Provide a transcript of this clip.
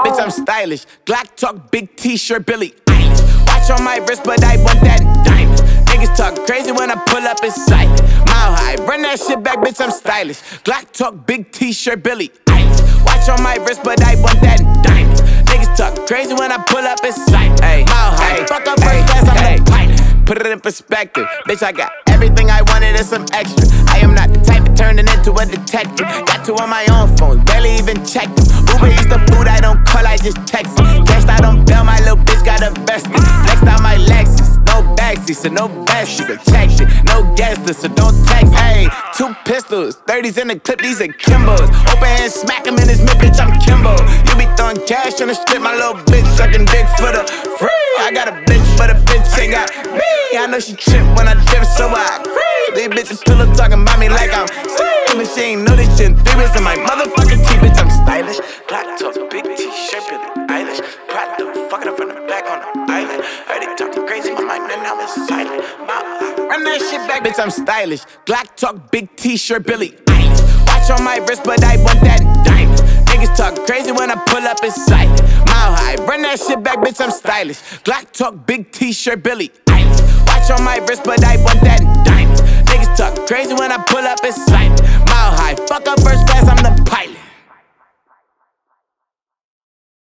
bitch, I'm stylish. Glock talk, big t-shirt, Billie Eilish. Watch on my wrist, but I want that diamond. Niggas talk crazy when I pull up in silent. Mile high, run that shit back, bitch, I'm stylish. Glock talk, big t-shirt, Billie Eilish. Watch on my wrist, but I want that diamond. Niggas talk crazy when I pull up in silent. Mile high, fuck up first class, I'm the pilot. Put it in perspective, bitch, I got everything I wanted and some extra. I am not the type of turning into a detective. Got two on my own phone, barely even checked them. Uber Eats the food, I don't call, I just text it. Cashed out on bail, my little bitch got a vested. Flexed out my Lexus, no backseat, so no besties. Checked it, no guest list, so don't text. Ayy, 2 pistols, 30s in the clip, these are Kimbos. Open hand, smack him in his mid, bitch, I'm Kimbo. You be throwing cash on the strip, my little bitch sucking dick for the free. I got a bitch, but a bitch ain't got me. I know she trip when I dip, so I agree. These bitches pillow talking about me like I'm slim. And she ain't know this shit in 3 weeks in my motherfucking teeth, bitch, I'm stylish. Black top, big t-shirt, Billie Eilish. Pride the fucking up from the back on the island. Heard they talking crazy, my mind, and now it's silent. Run that shit back, bitch, I'm stylish. Glock talk, big t-shirt, Billie Eilish. Watch on my wrist, but I want that diamond. Niggas talk crazy when I pull up in silent. Mile high, run that shit back, bitch, I'm stylish. Glock talk, big t-shirt, Billie Eilish. Watch on my wrist, but I want that diamond. Niggas talk crazy when I pull up in silent. Mile high, fuck up first class, I'm the